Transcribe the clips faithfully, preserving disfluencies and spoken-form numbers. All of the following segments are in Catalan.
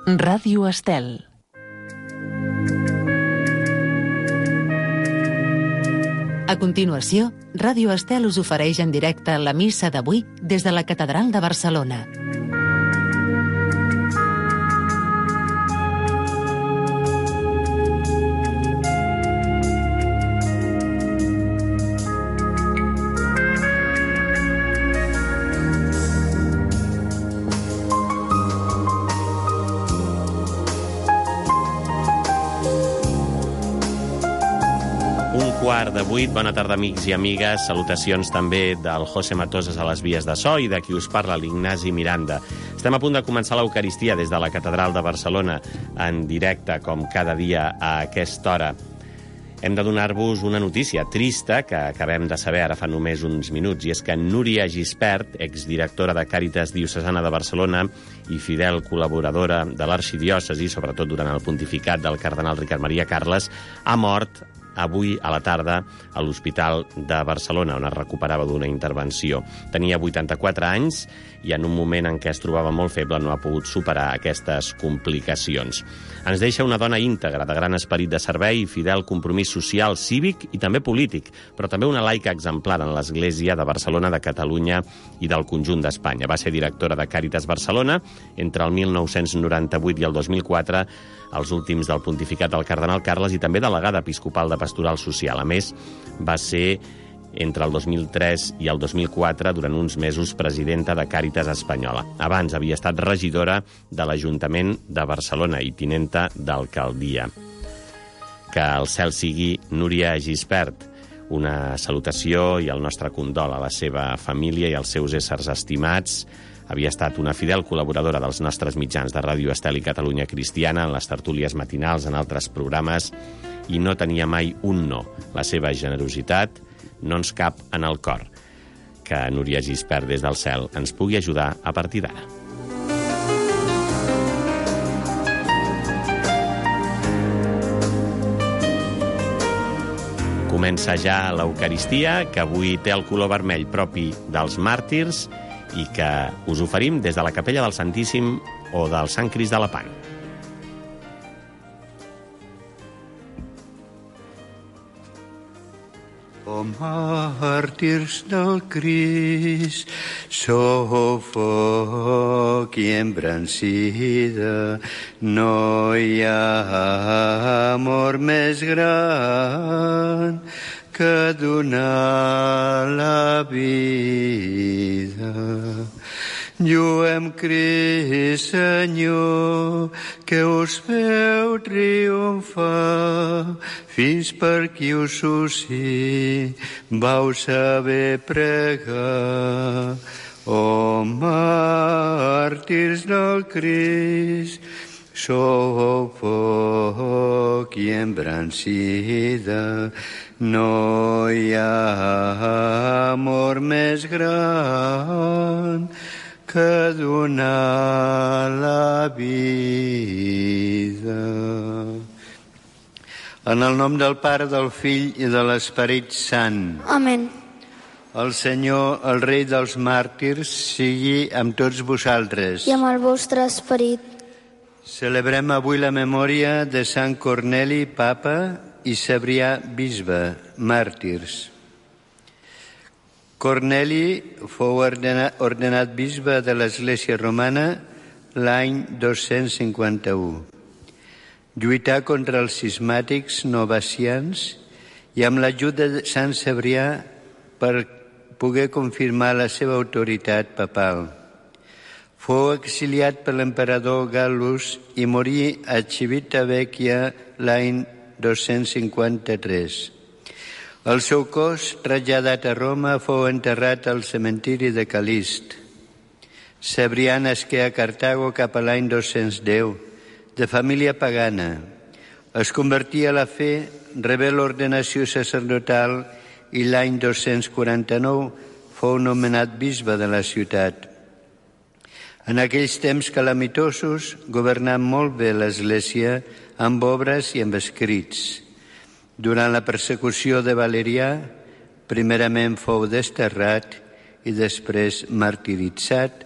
Ràdio Estel. A continuació, Ràdio Estel us ofereix en directe la missa d'avui des de la Catedral de Barcelona. Quart de vuit, bona tarda amics i amigues, salutacions també del José Matoses a les vies de so i de qui us parla, l'Ignasi Miranda. Estem a punt de començar l'Eucaristia des de la Catedral de Barcelona, en directe, com cada dia a aquesta hora. Hem de donar-vos una notícia trista que acabem de saber ara fa només uns minuts, i és que Núria Gispert, exdirectora de Càritas Diocesana de Barcelona i fidel col·laboradora de l'arxidiòcesi, sobretot durant el pontificat del cardenal Ricard Maria Carles, ha mort avui a la tarda a l'Hospital de Barcelona, on es recuperava d'una intervenció. Tenia vuitanta-quatre anys i en un moment en què es trobava molt feble no ha pogut superar aquestes complicacions. Ens deixa una dona íntegra, de gran esperit de servei i fidel compromís social, cívic i també polític, però també una laica exemplar en l'Església de Barcelona, de Catalunya i del conjunt d'Espanya. Va ser directora de Càritas Barcelona entre el mil nou-cents noranta-vuit i el dos mil quatre, els últims del pontificat del cardenal Carles, i també delegada episcopal de Pastoral Social. A més, va ser entre el dos mil tres i el dos mil quatre, durant uns mesos, presidenta de Càritas Espanyola. Abans havia estat regidora de l'Ajuntament de Barcelona i tinenta d'alcaldia. Que el cel sigui Núria Gispert. Una salutació i el nostre condol a la seva família i als seus éssers estimats. Havia estat una fidel col·laboradora dels nostres mitjans de Ràdio Estel i Catalunya Cristiana, en les tertúlies matinals, en altres programes, i no tenia mai un no. La seva generositat no ens cap en el cor. Que Núria Gispert des del cel ens pugui ajudar a partir d'ara. Comença ja l'Eucaristia, que avui té el color vermell propi dels màrtirs i que us oferim des de la Capella del Santíssim o del Sant Crist de Lepant. O màrtirs del Crist, sou foc i embrancida, no hi ha amor més gran que donar la vida. Lluem Crist, Senyor, que us veu triomfar, fins per qui us soci vau saber pregar. O màrtirs del Crist, sou foc i embrancida, no hi ha amor més gran que donar la vida. En el nom del Pare, del Fill i de l'Esperit Sant. Amén. El Senyor, el Rei dels màrtirs, sigui amb tots vosaltres. I amb el vostre esperit. Celebrem avui la memòria de Sant Corneli, papa, i Cebrià, bisbe, màrtirs. Corneli fou ordenat, ordenat bisbe de l'Església Romana l'any dos-cents cinquanta-u. Lluità contra els cismàtics novacians i amb l'ajuda de Sant Cebrià per poder confirmar la seva autoritat papal. Fou exiliat per l'emperador Gallus i morí a Civitavecchia l'any dos-cents cinquanta-tres. El seu cos, traslladat a Roma, fou enterrat al cementiri de Calist. Cebrià nasqué a Cartago cap a l'any dos-cents deu, de família pagana. Es convertí a la fe, rebé l'ordenació sacerdotal i l'any dos-cents quaranta-nou fou nomenat bisbe de la ciutat. En aquells temps calamitosos governà molt bé l'Església amb obres i amb escrits. Durant la persecució de Valerià, primerament fou desterrat i després martiritzat,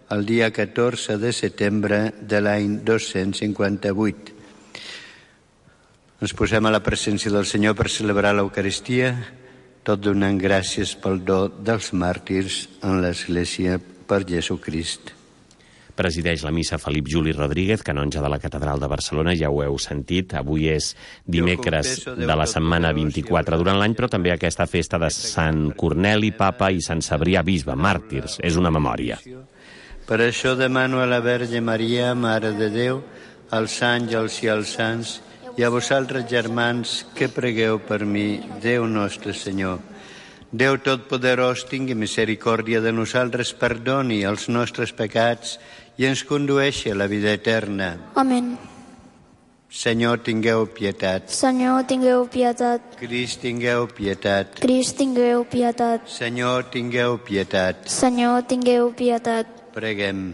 el dia catorze de setembre de l'any dos-cents cinquanta-vuit. Ens posem a la presència del Senyor per celebrar l'Eucaristia, tot donant gràcies pel do dels màrtirs en l'Església per Jesucrist. Presideix la missa Felip Juli Rodríguez, canonge de la Catedral de Barcelona, ja ho heu sentit. Avui és dimecres de la setmana vint-i-quatre durant l'any, però també aquesta festa de Sant Corneli, Papa, i Sant Cebrià, Bisbe, màrtirs. És una memòria. Per això demano a la Verge Maria, Mare de Déu, als àngels i als sants, i a vosaltres, germans, que pregueu per mi, Déu nostre Senyor. Déu Totpoderós tingui misericòrdia de nosaltres, perdoni els nostres pecats i ens condueixi a la vida eterna. Amén. Senyor, tingueu pietat. Senyor, tingueu pietat. Crist, tingueu pietat. Crist, tingueu pietat. Senyor, tingueu pietat. Senyor, tingueu pietat. Preguem.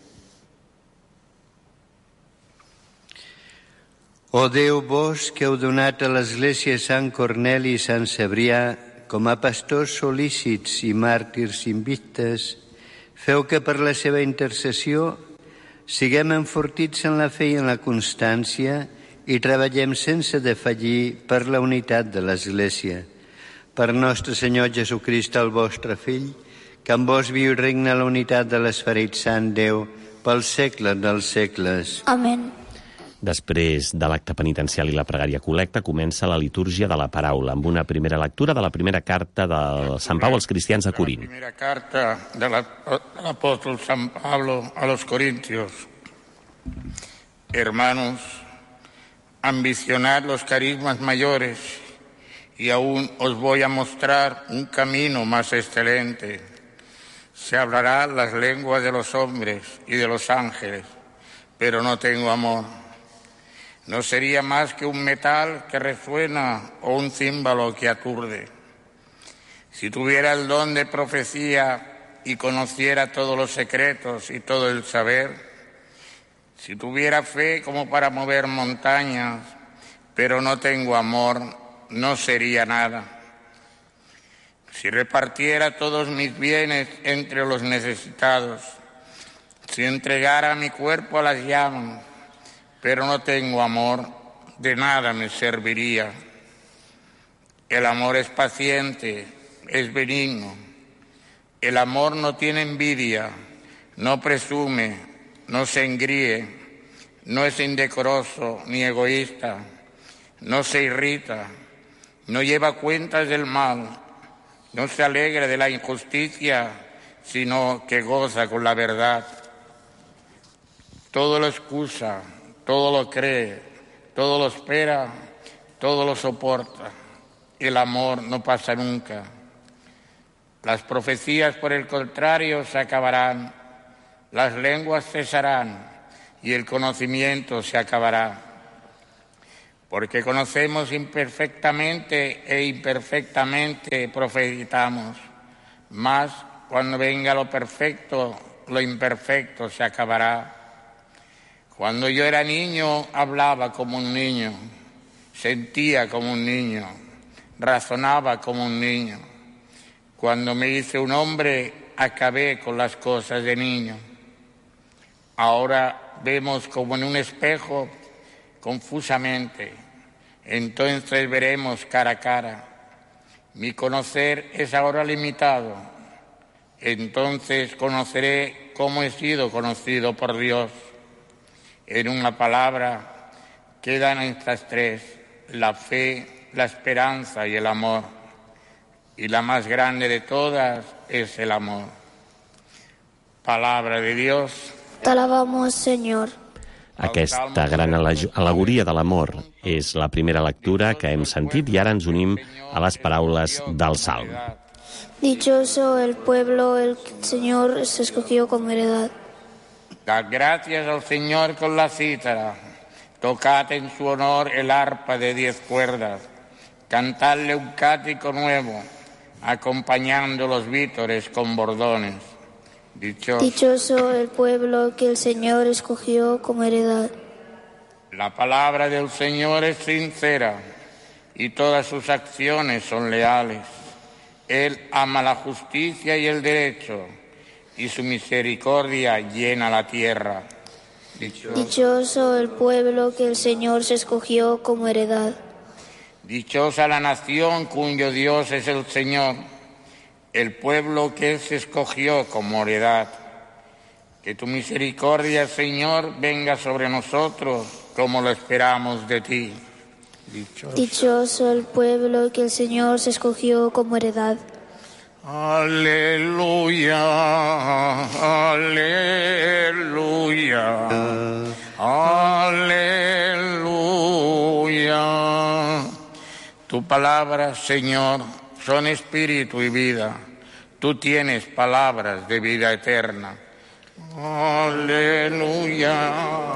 O Déu, vos que heu donat a l'Església Sant Corneli i Sant Cebrià com a pastors sol·lícits i màrtirs invictes, feu que per la seva intercessió siguem enfortits en la fe i en la constància i treballem sense defallir per la unitat de l'Església. Per nostre Senyor Jesucrist, el vostre Fill, que amb vos viu i regna la unitat de l'Esperit Sant Déu pels segles dels segles. Amén. Després de l'acte penitencial i la pregària col·lecta, comença la litúrgia de la paraula, amb una primera lectura de la primera carta de Sant Pau als cristians a Corint. La primera carta del apóstol San Pablo a los Corintios. Hermanos, ambicionad los carismas mayores y aún os voy a mostrar un camino más excelente. Se hablará las lenguas de los hombres y de los ángeles, pero no tengo amor. No sería más que un metal que resuena o un címbalo que aturde. Si tuviera el don de profecía y conociera todos los secretos y todo el saber, si tuviera fe como para mover montañas, pero no tengo amor, no sería nada. Si repartiera todos mis bienes entre los necesitados, si entregara mi cuerpo a las llamas, pero no tengo amor, de nada me serviría. El amor es paciente, es benigno. El amor no tiene envidia, no presume, no se engríe, no es indecoroso ni egoísta, no se irrita, no lleva cuentas del mal, no se alegra de la injusticia, sino que goza con la verdad. Todo lo excusa, todo lo cree, todo lo espera, todo lo soporta. El amor no pasa nunca. Las profecías, por el contrario, se acabarán, las lenguas cesarán y el conocimiento se acabará. Porque conocemos imperfectamente e imperfectamente profetizamos, mas cuando venga lo perfecto, lo imperfecto se acabará. Cuando yo era niño, hablaba como un niño, sentía como un niño, razonaba como un niño. Cuando me hice un hombre, acabé con las cosas de niño. Ahora vemos como en un espejo, confusamente. Entonces veremos cara a cara. Mi conocer es ahora limitado. Entonces conoceré cómo he sido conocido por Dios. En una palabra, quedan estas tres: la fe, la esperanza y el amor. Y la más grande de todas es el amor. Palabra de Dios. Te alabamos, Senyor. Aquesta gran al·legoria de l'amor és la primera lectura que hem sentit i ara ens unim a les paraules del Salm. Dichoso el pueblo, el Señor se escogió como heredad. Dad gracias al Señor con la cítara, tocad en su honor el arpa de diez cuerdas, cantadle un cático nuevo, acompañando los vítores con bordones. Dichoso. Dichoso el pueblo que el Señor escogió como heredad. La palabra del Señor es sincera y todas sus acciones son leales. Él ama la justicia y el derecho. y su misericordia llena la tierra. Dichoso, Dichoso el pueblo que el Señor se escogió como heredad. dichosa la nación cuyo Dios es el Señor, el pueblo que Él se escogió como heredad. Que tu misericordia, Señor, venga sobre nosotros como lo esperamos de ti. Dichoso, Dichoso el pueblo que el Señor se escogió como heredad. Aleluya, aleluya, aleluya. Tu palabra, Señor, son espíritu y vida. Tú tienes palabras de vida eterna. Aleluya,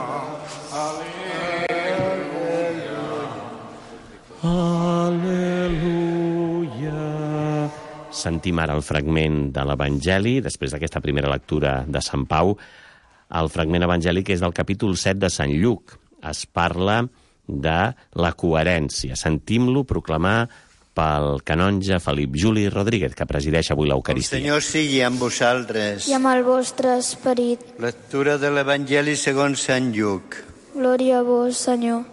Aleluia. Sentim ara el fragment de l'Evangeli, després d'aquesta primera lectura de Sant Pau, el fragment evangèlic és del capítol set de Sant Lluc. Es parla de la coherència. Sentim-lo proclamar pel canonge Felip Juli Rodríguez, que presideix avui El l'Eucaristia. Senyor sigui amb vosaltres. I amb el vostre esperit. Lectura de l'Evangeli segons Sant Lluc. Glòria a vos, Senyor.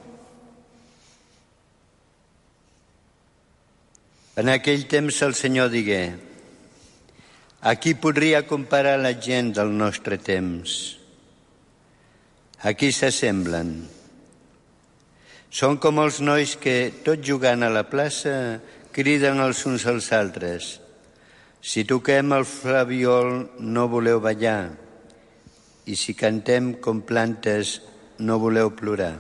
En aquell temps el Senyor digué: a qui podria comparar la gent del nostre temps? A qui s'assemblen? Són com els nois que, tot jugant a la plaça, criden els uns als altres: si toquem el flabiol no voleu ballar, i si cantem com plantes no voleu plorar.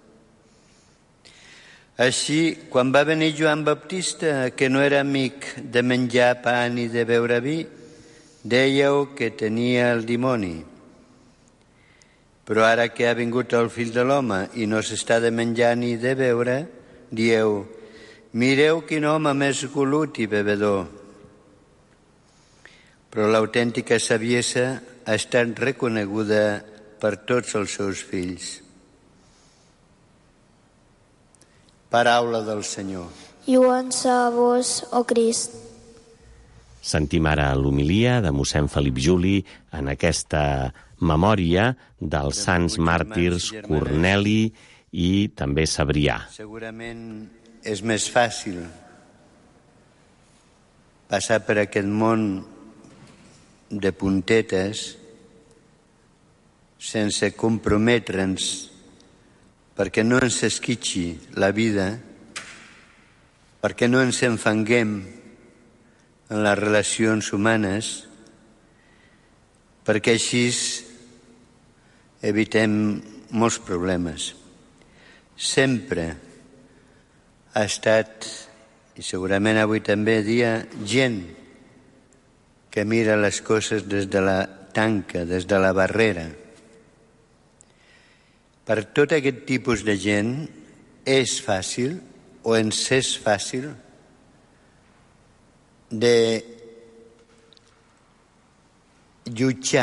Així, quan va venir Joan Baptista, que no era amic de menjar pa ni de beure vi, dèieu que tenia el dimoni. Però ara que ha vingut el Fill de l'Home i no s'està de menjar ni de beure, dieu: mireu quin home més golut i bevedor. Però l'autèntica saviesa ha estat reconeguda per tots els seus fills. Paraula del Senyor. Lluança a vos, oh Crist. Sentim ara l'homilia de mossèn Felip Juli en aquesta memòria dels sants màrtirs Corneli i també Cebrià. Segurament és més fàcil passar per aquest món de puntetes sense comprometre'ns perquè no ens esquitxi la vida, perquè no ens enfanguem en les relacions humanes, perquè així evitem molts problemes. Sempre ha estat, i segurament avui també dia, gent que mira les coses des de la tanca, des de la barrera. Per tot aquest tipus de gent és fàcil, o ens és fàcil, de jutjar,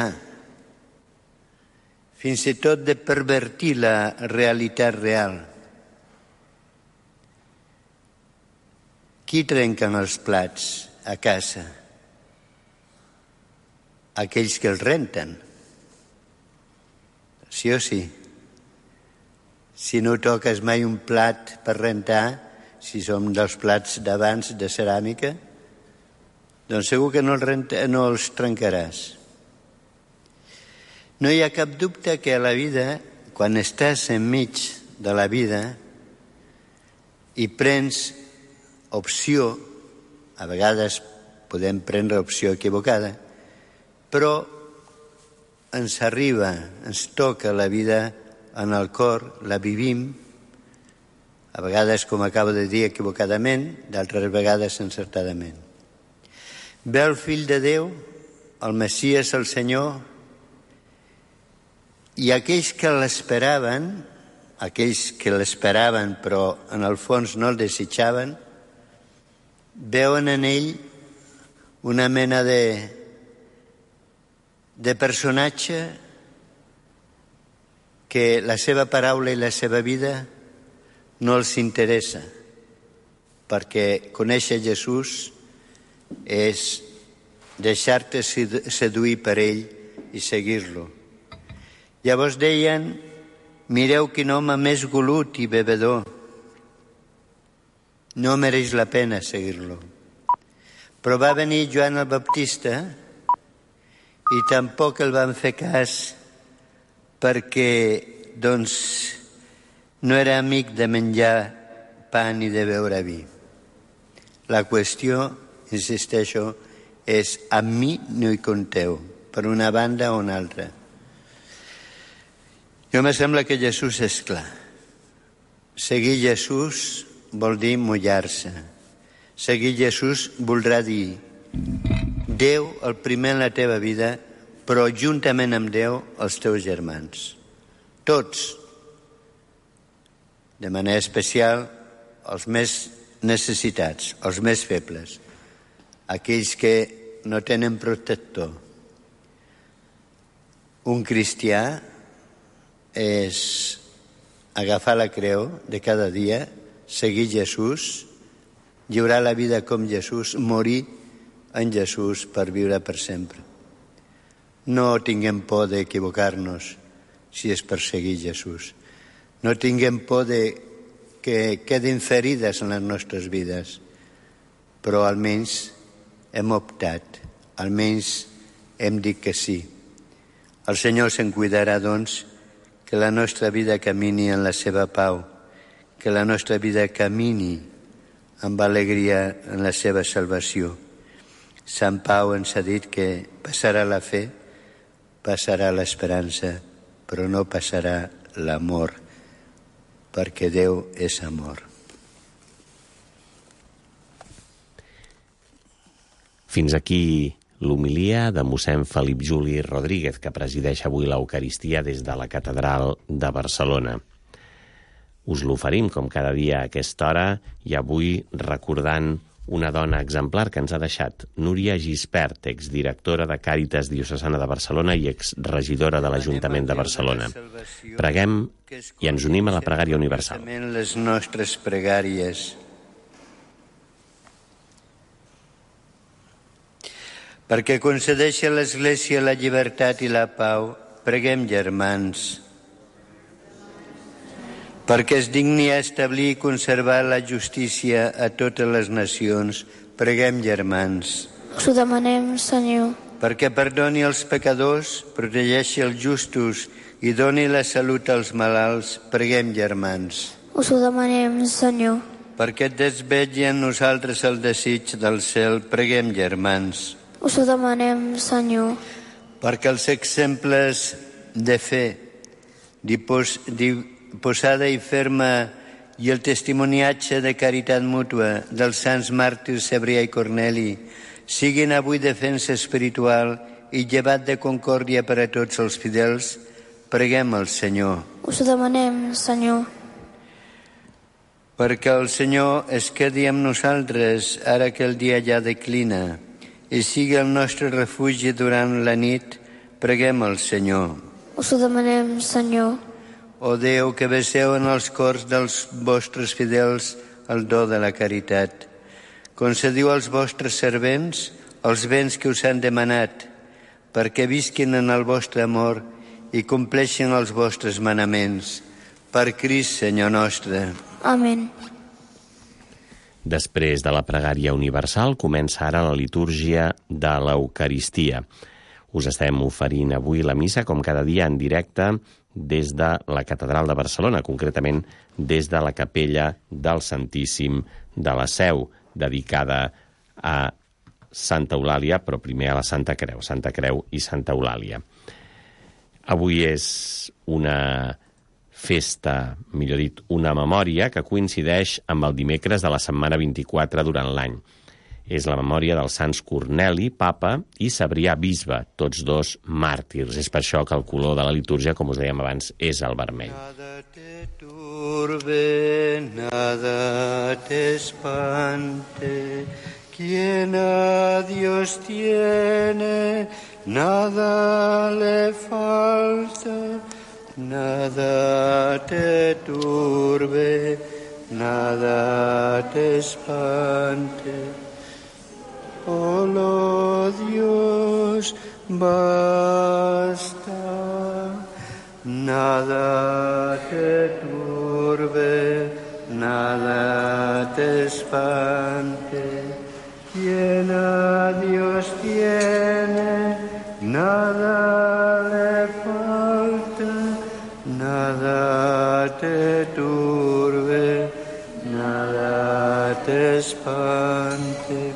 fins i tot de pervertir la realitat real. Qui trenquen els plats a casa? Aquells que els renten. Sí o sí? Si no toques mai un plat per rentar, si som dels plats d'abans de ceràmica, doncs segur que no els, renta, no els trencaràs. No hi ha cap dubte que a la vida, quan estàs enmig de la vida i prens opció, a vegades podem prendre opció equivocada, però ens arriba, ens toca la vida en el cor, la vivim, a vegades, com acabo de dir, equivocadament, d'altres vegades encertadament. Ve el Fill de Déu, el Messies, el Senyor, i aquells que l'esperaven, aquells que l'esperaven però en el fons no el desitjaven, veuen en ell una mena de, de personatge que la seva paraula i la seva vida no els interessa, perquè conèixer Jesús és deixar-te seduir per ell i seguir-lo. Llavors deien, mireu quin home més golut i bevedor. No mereix la pena seguir-lo. Però va venir Joan el Baptista i tampoc el van fer cas perquè, doncs, no era amic de menjar pa ni de beure vi. La qüestió, insisteixo, és amb mi no hi compteu, per una banda o una altra. Jo me sembla que Jesús és clar. Seguir Jesús vol dir mullar-se. Seguir Jesús voldrà dir Déu el primer en la teva vida, però juntament amb Déu els teus germans. Tots. De manera especial els més necessitats, els més febles, aquells que no tenen protector. Un cristià és agafar la creu de cada dia, seguir Jesús, lliurar la vida com Jesús, morir en Jesús per viure per sempre. No tinguem por d'equivocar-nos si és per seguir Jesús. No tinguem por de que quedin ferides en les nostres vides, però almenys hem optat, almenys hem dit que sí. El Senyor se'n cuidarà, doncs, que la nostra vida camini en la seva pau, que la nostra vida camini amb alegria en la seva salvació. Sant Pau ens ha dit que passarà la fe, passarà l'esperança, però no passarà l'amor, perquè Déu és amor. Fins aquí l'homilia de mossèn Felip Juli Rodríguez, que presideix avui l'Eucaristia des de la Catedral de Barcelona. Us l'oferim, com cada dia a aquesta hora, i avui recordant una dona exemplar que ens ha deixat, Núria Gispert, exdirectora de Càritas Diocesana de Barcelona i exregidora de l'Ajuntament de Barcelona. Preguem i ens unim a la pregària universal. Les nostres pregàries. Perquè concedeixi a l'Església la llibertat i la pau, preguem, germans. Perquè es digni a establir i conservar la justícia a totes les nacions, preguem, germans. Us ho demanem, Senyor. Perquè perdoni els pecadors, protegeixi els justos i doni la salut als malalts, preguem, germans. Us ho demanem, Senyor. Perquè desvetlli en nosaltres el desig del cel, preguem, germans. Us ho demanem, Senyor. Perquè els exemples de fe, dipos, dip, posada i ferma i el testimoniatge de caritat mútua dels sants màrtirs Cebrià i Corneli siguin avui defensa espiritual i llevat de concòrdia per a tots els fidels, preguem al Senyor. Us ho demanem, Senyor. Perquè el Senyor es quedi amb nosaltres ara que el dia ja declina i sigui el nostre refugi durant la nit, preguem al Senyor. Us ho demanem, Senyor. O Déu, que beseu en els cors dels vostres fidels el do de la caritat, concediu als vostres servents els béns que us han demanat, perquè visquin en el vostre amor i compleixin els vostres manaments. Per Crist, Senyor nostre. Amén. Després de la pregària universal, comença ara la litúrgia de l'Eucaristia. Us estem oferint avui la missa, com cada dia, en directe des de la Catedral de Barcelona, concretament des de la capella del Santíssim de la Seu, dedicada a Santa Eulàlia, però primer a la Santa Creu, Santa Creu i Santa Eulàlia. Avui és una festa, millor dit, una memòria que coincideix amb el dimecres de la setmana vint-i-quatre durant l'any. És la memòria dels sants Corneli, papa, i Cebrià, bisbe, tots dos màrtirs. És per això que el color de la litúrgia, com us dèiem abans, és el vermell. Nada te turbe, nada te espante, quien a Dios tiene, nada le falta, nada te turbe, nada te espante. Solo Dios basta. Nada te turbe, nada te espante. Quien a Dios tiene, nada le falta. Nada te turbe, nada te espante.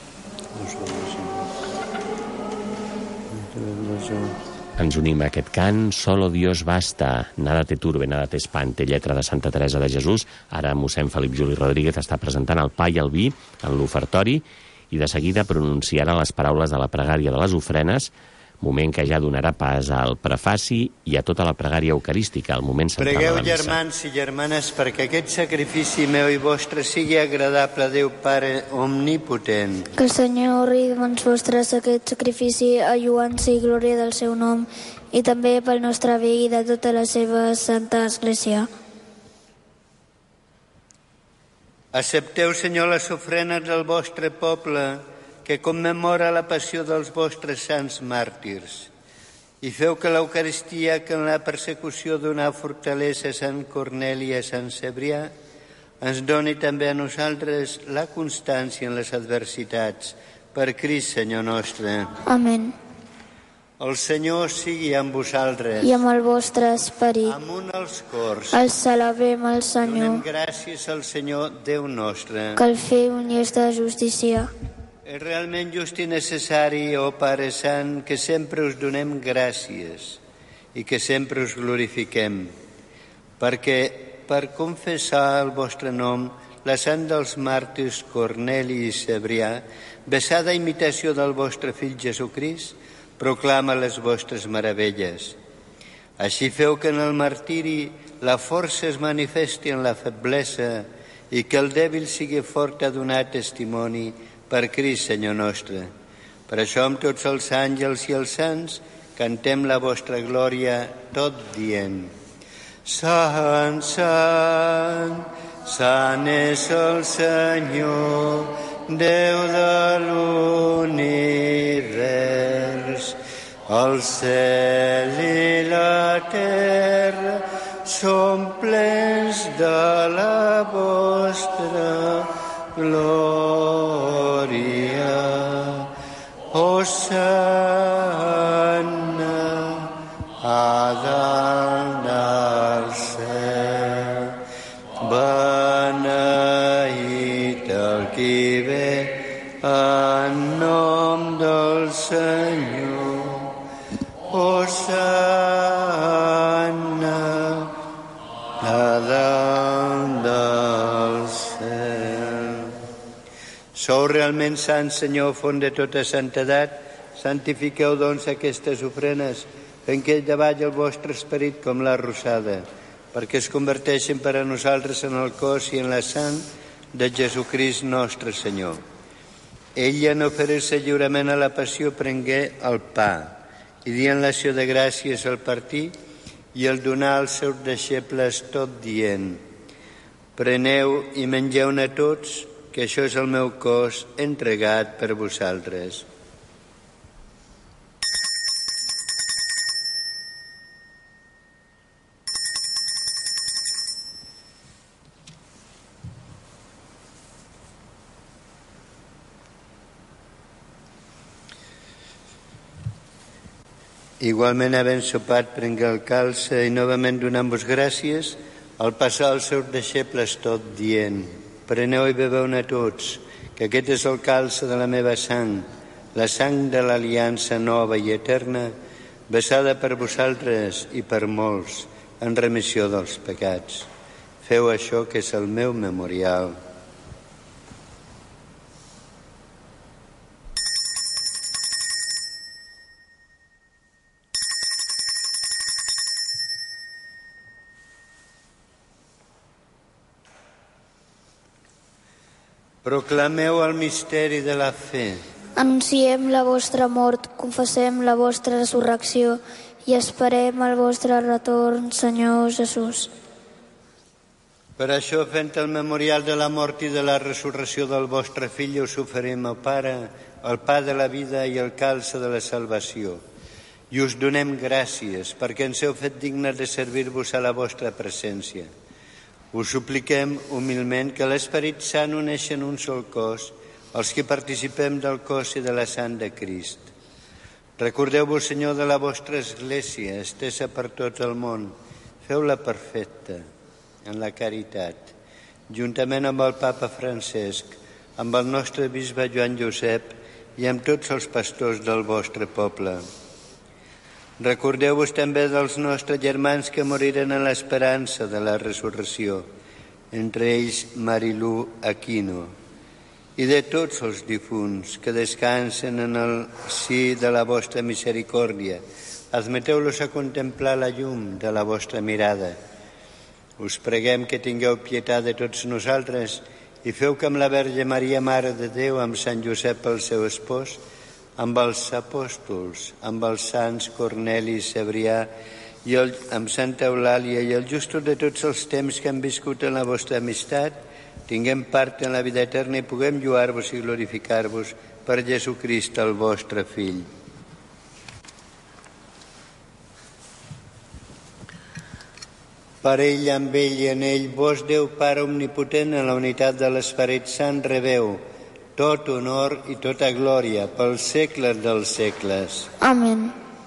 Ens unim a aquest cant, Solo Dios basta, nada te turbe, nada te espante, lletra de Santa Teresa de Jesús. Ara mossèn Felip Juli Rodríguez està presentant el pa i el vi en l'ofertori i de seguida pronunciarà les paraules de la pregària de les ofrenes, moment que ja donarà pas al prefaci i a tota la pregària eucarística, el moment central Pregueu, de la missa. germans i germanes, perquè aquest sacrifici meu i vostre sigui agradable a Déu Pare Omnipotent. Que el Senyor ri de mans vostres aquest sacrifici a lluança i glòria del seu nom i també pel nostre bé i de tota la seva santa Església. Accepteu, Senyor, les ofrenes del vostre poble que commemora la passió dels vostres sants màrtirs i feu que l'Eucaristia, que en la persecució donà fortalesa a Sant Corneli i a Sant Cebrià, ens doni també a nosaltres la constància en les adversitats. Per Crist, Senyor nostre. Amén. El Senyor sigui amb vosaltres. I amb el vostre esperit. Amunt els cors. El celebrem al Senyor. Donem gràcies al Senyor Déu nostre. Que el feu un llest de justícia. És realment just i necessari, ó Pare Sant, que sempre us donem gràcies i que sempre us glorifiquem, perquè per confessar el vostre nom, la sang dels màrtirs Corneli i Cebrià, besada imitació del vostre fill Jesucrist, proclama les vostres meravelles. Així feu que en el martiri la força es manifesti en la feblesa i que el dèbil sigui fort a donar testimoni per Crist, Senyor nostre. Per això, amb tots els àngels i els sants, cantem la vostra glòria tot dient: Sant, sant, sant és el Senyor, Déu de l'univers. El cel i la terra són plens de la vostra glòria. Hosanna a dalt del cel. Beneït el qui ve en nom del Senyor. Hosanna a dalt del cel. Sou realment sants, Senyor, font de tota santedat. Santifiqueu, doncs, aquestes ofrenes, fent que davalli el vostre esperit com la rosada, perquè es converteixin per a nosaltres en el cos i en la sang de Jesucrist nostre Senyor. Ell, en oferir-se lliurement a la passió, prengué el pa i dient l'acció de gràcies al partir i el donar als seus deixebles tot dient: preneu i mengeu-ne tots, que això és el meu cos entregat per vosaltres. Igualment, havent sopat, prengué el calce i novament donant-vos gràcies, al passar als seus deixebles tot dient: preneu i beveu-ne tots, que aquest és el calce de la meva sang, la sang de l'aliança nova i eterna, vessada per vosaltres i per molts, en remissió dels pecats. Feu això, que és el meu memorial. Proclameu el misteri de la fe. Anunciem la vostra mort, confessem la vostra resurrecció i esperem el vostre retorn, Senyor Jesús. Per això, fent el memorial de la mort i de la resurrecció del vostre Fill, us oferim, el Pare, el pa de la vida i el calce de la salvació. I us donem gràcies perquè ens heu fet dignes de servir-vos a la vostra presència. Us supliquem humilment que l'Esperit Sant uneixi en un sol cos els que participem del cos i de la sang de Crist. Recordeu-vos, Senyor, de la vostra Església, estesa per tot el món. Feu-la perfecta en la caritat, juntament amb el Papa Francesc, amb el nostre bisbe Joan Josep i amb tots els pastors del vostre poble. Recordeu-vos també dels nostres germans que moriren en l'esperança de la resurrecció, entre ells Marilú Aquino, i de tots els difunts que descansen en el si de la vostra misericòrdia. Admeteu-los a contemplar la llum de la vostra mirada. Us preguem que tingueu pietat de tots nosaltres i feu que amb la Verge Maria, Mare de Déu, amb Sant Josep, el seu espòs, amb els apòstols, amb els sants Corneli i Cebrià, i el, amb Santa Eulàlia i els justos de tots els temps que han viscut en la vostra amistat, tinguem part en la vida eterna i puguem lluar-vos i glorificar-vos per Jesucrist, el vostre Fill. Per ell, amb ell i en ell, vos, Déu Pare omnipotent, en la unitat de l'Esperit Sant, rebeu tot honor i tota glòria pels segles dels segles. Amén.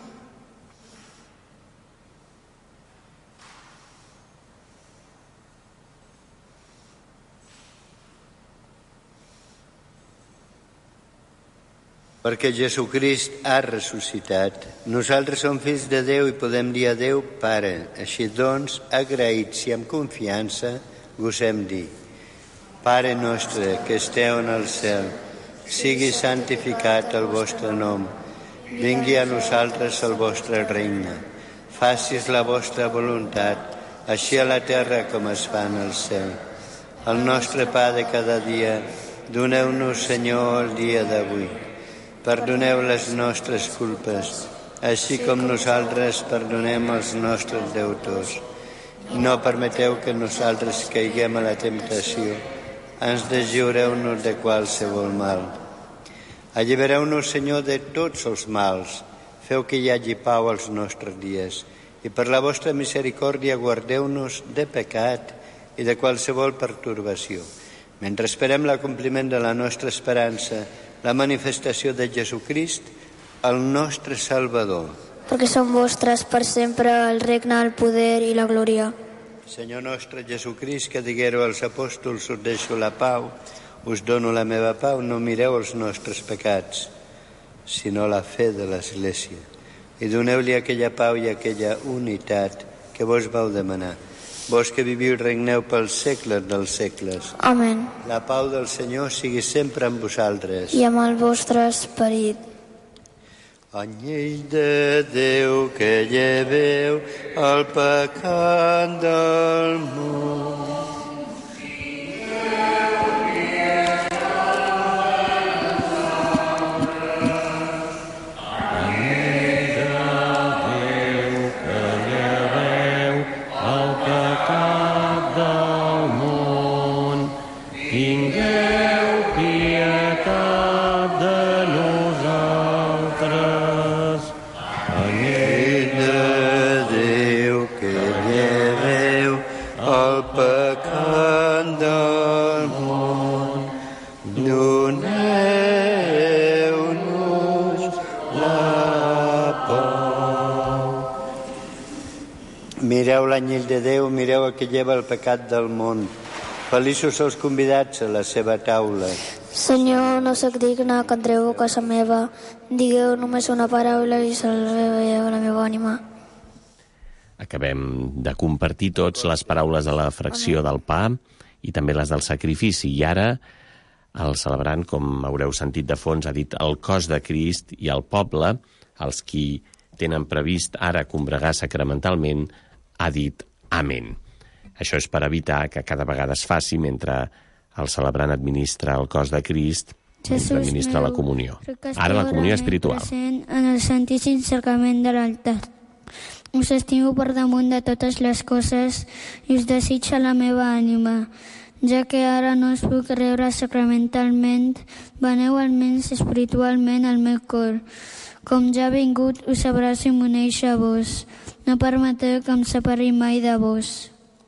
Perquè Jesucrist ha ressuscitat. Nosaltres som fills de Déu i podem dir a Déu Pare. Així doncs, agraïts i amb confiança, gosem dir: Pare nostre que esteu en el cel, sigui santificat el vostre nom. Vingui a nosaltres el vostre regne. Facis la vostra voluntat, així a la terra com es fa en el cel. El nostre pa de cada dia, doneu-nos, Senyor, el dia d'avui. Perdoneu les nostres culpes, així com nosaltres perdonem els nostres deutors. No permeteu que nosaltres caiguem a la temptació. Ens deslliureu-nos de qualsevol mal. Allibereu-nos, Senyor, de tots els mals. Feu que hi hagi pau als nostres dies. I per la vostra misericòrdia guardeu-nos de pecat i de qualsevol pertorbació. Mentre esperem l'acompliment de la nostra esperança, la manifestació de Jesucrist, el nostre Salvador. Perquè són vostres per sempre el regne, el poder i la glòria. Senyor nostre Jesucrist, que diguéreu als apòstols: us deixo la pau, us dono la meva pau, no mireu els nostres pecats, sinó la fe de l'Església. I doneu-li aquella pau i aquella unitat que vos vau demanar. Vos que viviu i regneu pels segles dels segles. Amén. La pau del Senyor sigui sempre amb vosaltres. I amb el vostre esperit. Anyell de Déu que lleveu el pecat del món. Mireu l'anyell de Déu, mireu el que lleva el pecat del món. Feliços els convidats a la seva taula. Senyor, no soc digne que entreu a casa meva. Digueu només una paraula i salveu la meva ànima. Acabem de compartir tots les paraules de la fracció del pa i també les del sacrifici. I ara, el celebrant, com haureu sentit de fons, ha dit el cos de Crist, i el poble, els qui tenen previst ara combregar sacramentalment, ha dit amén. Això és per evitar que cada vegada es faci mentre el celebrant administra el cos de Crist, mentre administra la comunió. Ara la comunió espiritual. Present en el Santíssim Sacrament de l'altar. Us estimo per damunt de totes les coses i us desitja la meva ànima. Ja que ara no us puc rebre sacramentalment, veneu almenys espiritualment al meu cor. Com ja ha vingut, us abraço i m'uneixo a vos. No permeteu que em separi mai de vos.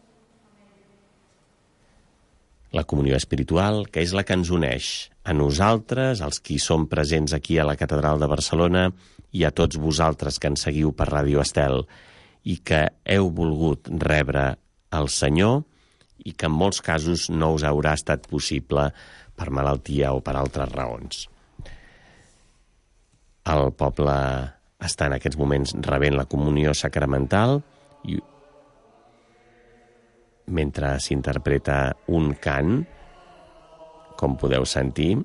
La comunió espiritual, que és la que ens uneix a nosaltres, als qui som presents aquí a la Catedral de Barcelona, i a tots vosaltres que ens seguiu per Ràdio Estel i que heu volgut rebre el Senyor i que en molts casos no us haurà estat possible per malaltia o per altres raons. El poble està en aquests moments rebent la comunió sacramental i mentre s'interpreta un cant, com podeu sentir,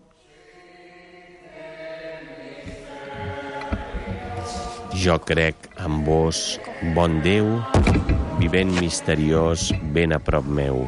jo crec en vos, bon Déu, vivent misteriós, ben a prop meu.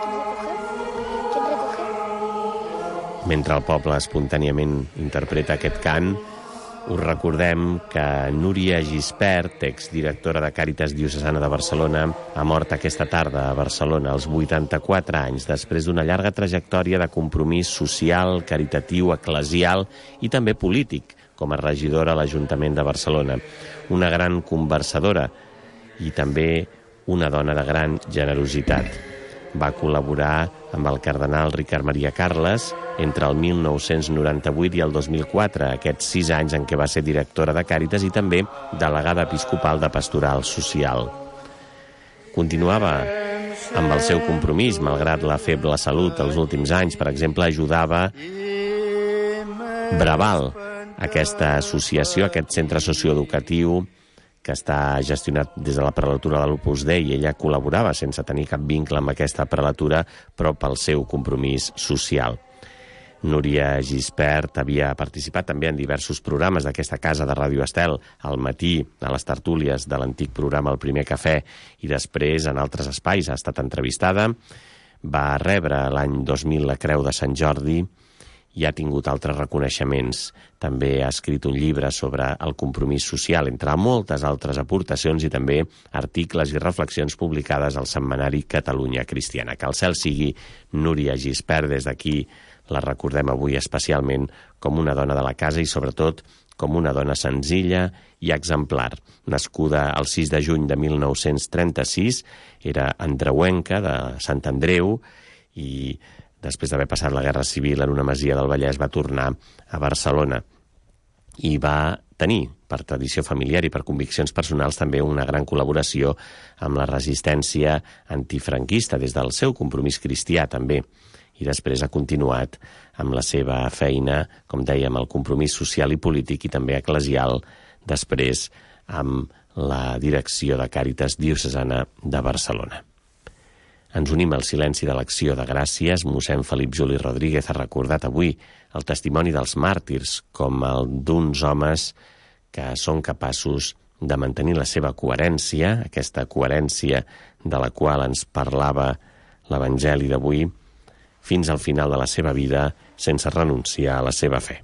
Mentre el poble espontàniament interpreta aquest cant, us recordem que Núria Gispert, exdirectora de Càritas Diocesana de Barcelona, ha mort aquesta tarda a Barcelona als vuitanta-quatre anys, després d'una llarga trajectòria de compromís social, caritatiu, eclesial i també polític, com a regidora a l'Ajuntament de Barcelona. Una gran conversadora i també una dona de gran generositat. Va col·laborar amb el cardenal Ricard Maria Carles entre el mil nou-cents noranta-vuit i el dos mil quatre, aquests sis anys en què va ser directora de Càritas i també delegada episcopal de Pastoral Social. Continuava amb el seu compromís, malgrat la feble salut els últims anys. Per exemple, ajudava Braval, aquesta associació, aquest centre socioeducatiu que està gestionat des de la prelatura de l'Opus Dei, i ella col·laborava sense tenir cap vincle amb aquesta prelatura, però pel seu compromís social. Núria Gispert havia participat també en diversos programes d'aquesta casa de Ràdio Estel, al matí, a les tertúlies de l'antic programa El Primer Cafè, i després en altres espais ha estat entrevistada. Va rebre l'any dos mil la Creu de Sant Jordi i ha tingut altres reconeixements. També ha escrit un llibre sobre el compromís social, entre moltes altres aportacions, i també articles i reflexions publicades al setmanari Catalunya Cristiana. Que el cel sigui Núria Gispert. Des d'aquí la recordem avui especialment com una dona de la casa i sobretot com una dona senzilla i exemplar. Nascuda el sis de juny de mil nou-cents trenta-sis, era andreuenca de Sant Andreu i després d'haver passat la Guerra Civil en una masia del Vallès va tornar a Barcelona i va tenir, per tradició familiar i per conviccions personals, també una gran col·laboració amb la resistència antifranquista des del seu compromís cristià també, i després ha continuat amb la seva feina, com dèiem, el compromís social i polític i també eclesial, després amb la direcció de Càritas Diocesana de Barcelona. Ens unim al silenci de l'acció de gràcies. Mossèn Felip Juli Rodríguez ha recordat avui el testimoni dels màrtirs com el d'uns homes que són capaços de mantenir la seva coherència, aquesta coherència de la qual ens parlava l'Evangeli d'avui, fins al final de la seva vida, sense renunciar a la seva fe.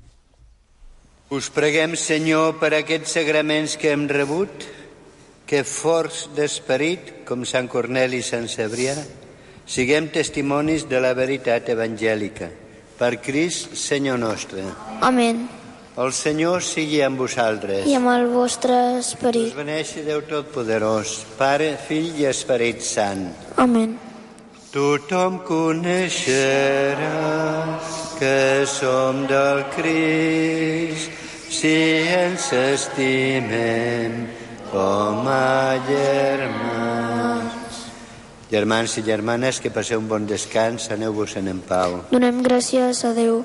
Us preguem, Senyor, per aquests sagraments que hem rebut, que forts d'esperit, com Sant Corneli i Sant Cebrià, siguem testimonis de la veritat evangèlica. Per Crist, Senyor nostre. Amén. El Senyor sigui amb vosaltres. I amb el vostre esperit. Us beneixi Déu Totpoderós, Pare, Fill i Esperit Sant. Amén. Tothom coneixerà que som del Crist si ens estimem com a germans. Germans i germanes, que passeu un bon descans, aneu-vos-en en pau. Donem gràcies a Déu.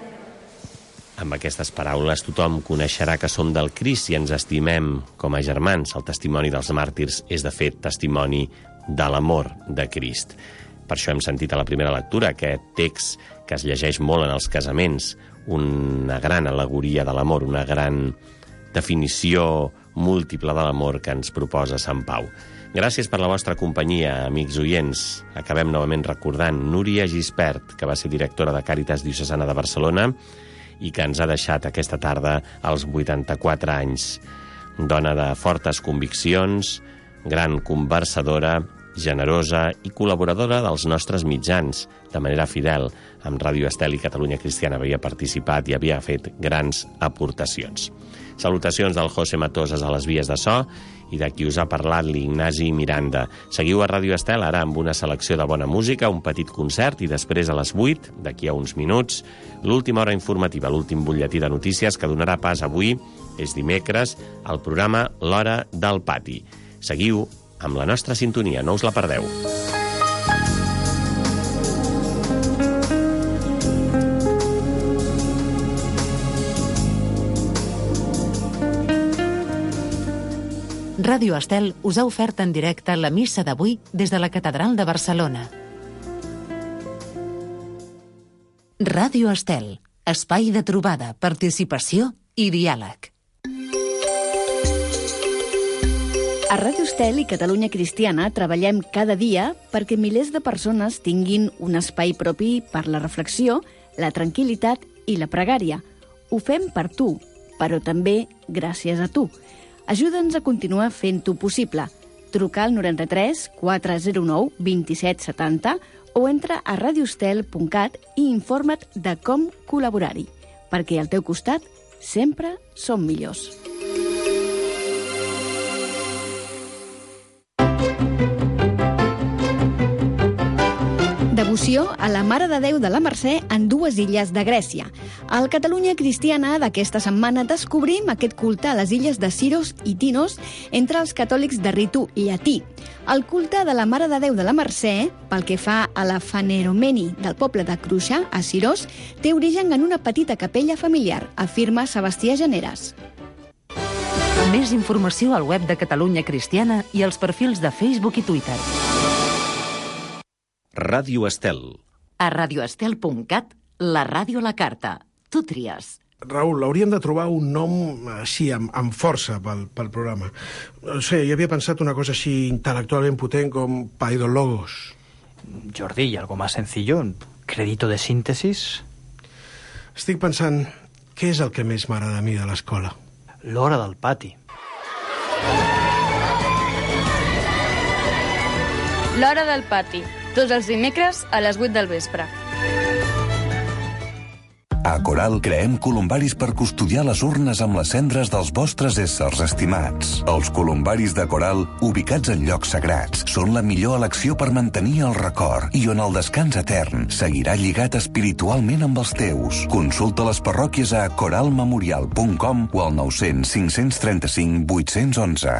Amb aquestes paraules tothom coneixerà que som del Crist i ens estimem com a germans. El testimoni dels màrtirs és, de fet, testimoni de l'amor de Crist. Per això hem sentit a la primera lectura aquest text que es llegeix molt en els casaments, una gran al·legoria de l'amor, una gran definició múltiple de l'amor que ens proposa Sant Pau. Gràcies per la vostra companyia, amics oients. Acabem novament recordant Núria Gispert, que va ser directora de Càritas Diocesana de Barcelona i que ens ha deixat aquesta tarda als vuitanta-quatre anys. Dona de fortes conviccions, gran conversadora, generosa i col·laboradora dels nostres mitjans, de manera fidel. Amb Ràdio Estel i Catalunya Cristiana havia participat i havia fet grans aportacions. Salutacions del José Matosas a les vies de so i de qui us ha parlat l'Ignasi Miranda. Seguiu a Ràdio Estel ara amb una selecció de bona música, un petit concert i després a les vuit, d'aquí a uns minuts, l'última hora informativa, l'últim butlletí de notícies que donarà pas avui, és dimecres, al programa L'Hora del Pati. Seguiu amb la nostra sintonia, no us la perdeu. Ràdio Estel us ha ofert en directe la missa d'avui des de la Catedral de Barcelona. Ràdio Estel, espai de trobada, participació i diàleg. A Ràdio Estel i Catalunya Cristiana treballem cada dia perquè milers de persones tinguin un espai propi per la reflexió, la tranquil·litat i la pregària. Ho fem per tu, però també gràcies a tu. Ajuda'ns a continuar fent-ho possible. Truca al noranta-tres quatre zero nou dos set setanta o entra a radiostel punt cat i informa't de com col·laborar-hi, perquè al teu costat sempre som millors. Devoció a la Mare de Déu de la Mercè en dues illes de Grècia. Al Catalunya Cristiana d'aquesta setmana descobrim aquest culte a les illes de Siros i Tinos entre els catòlics de ritu llatí. El culte de la Mare de Déu de la Mercè, pel que fa a la Faneromeni del poble de Cruxa, a Siros, té origen en una petita capella familiar, afirma Sebastià Generes. Més informació al web de Catalunya Cristiana i als perfils de Facebook i Twitter. Ràdio Estel. A radioestel punt cat, la ràdio a la carta. Tu tries. Raül, hauríem de trobar un nom així, amb, amb força pel, pel programa. No sé, jo havia pensat una cosa així intel·lectualment potent com Paidologos. Jordi, ¿y algo más sencillo? ¿Crédito de síntesis? Estic pensant, què és el que més m'agrada a mi de l'escola? L'hora del pati. L'hora del pati. Tots els dimecres a les vuit del vespre. A Coral creem columbaris per custodiar les urnes amb les cendres dels vostres éssers estimats. Els columbaris de Coral, ubicats en llocs sagrats, són la millor elecció per mantenir el record i on el descans etern seguirà lligat espiritualment amb els teus. Consulta les parròquies a coral memorial punt com o al nou cents cinc trenta-cinc vuit cents onze.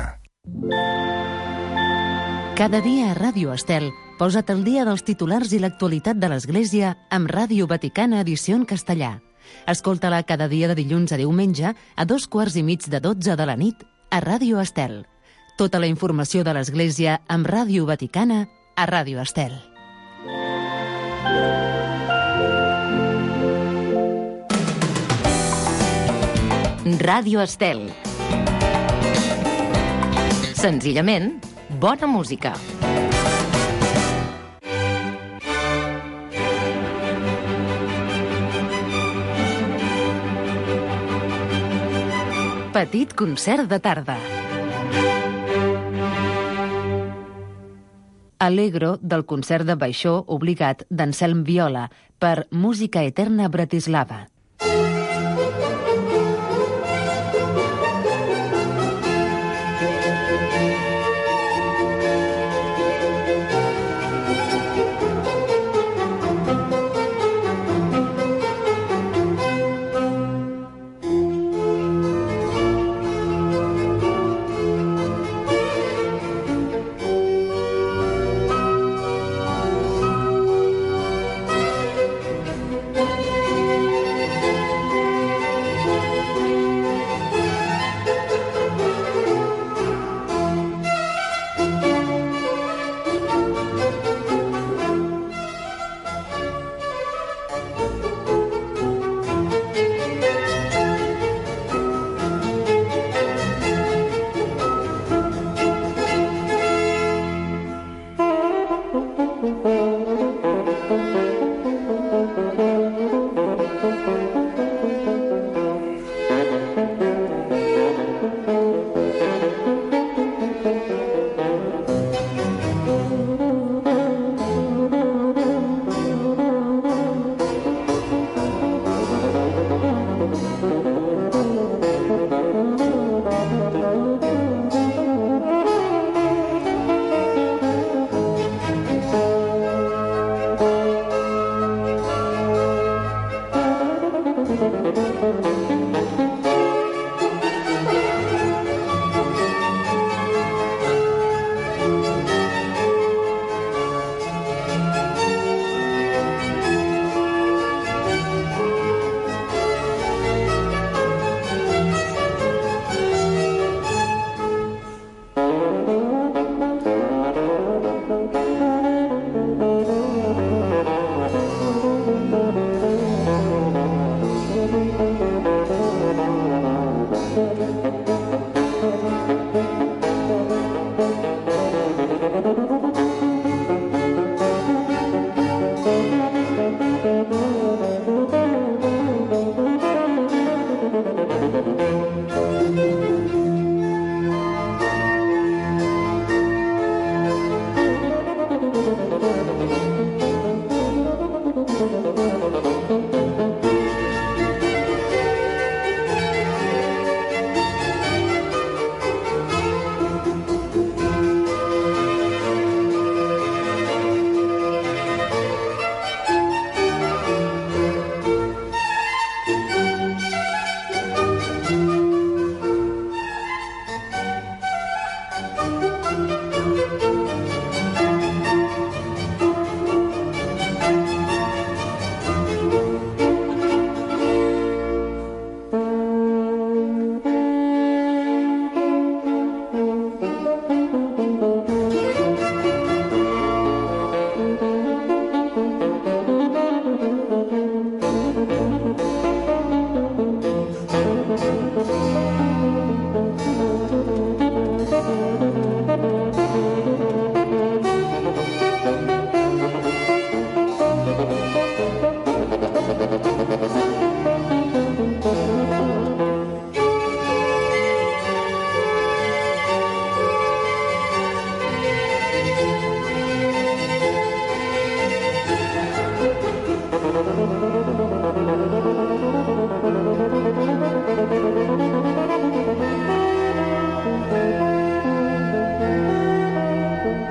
Cada dia a Ràdio Estel, posa't al dia dels titulars i l'actualitat de l'Església amb Ràdio Vaticana edició en castellà. Escolta-la cada dia de dilluns a diumenge a dos quarts i mig de dotze de la nit a Ràdio Estel. Tota la informació de l'Església amb Ràdio Vaticana a Ràdio Estel. Ràdio Estel. Senzillament, bona música. Petit concert de tarda. Allegro del concert de baixó obligat d'Anselm Viola per Música Eterna Bratislava.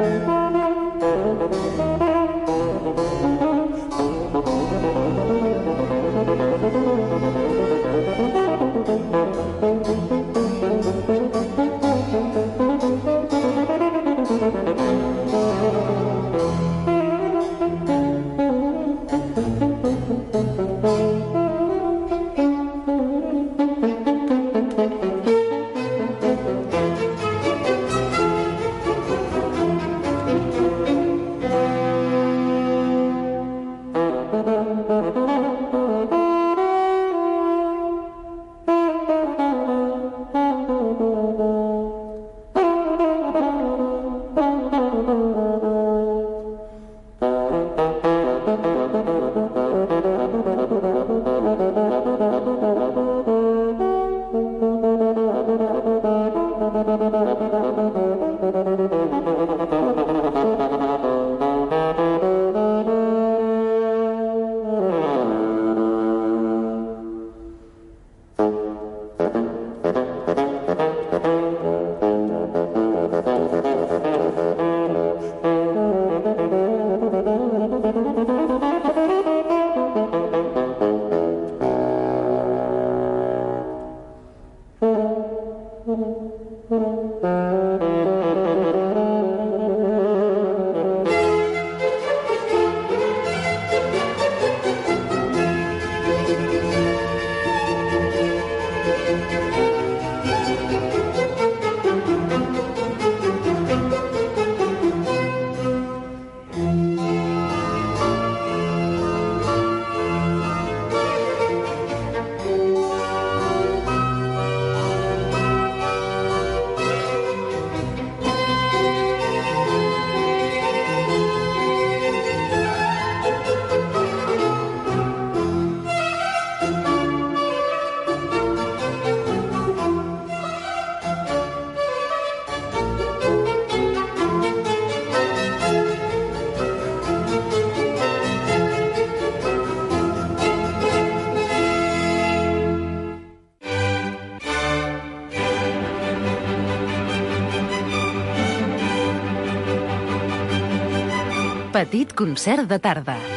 Petit concert de tarda.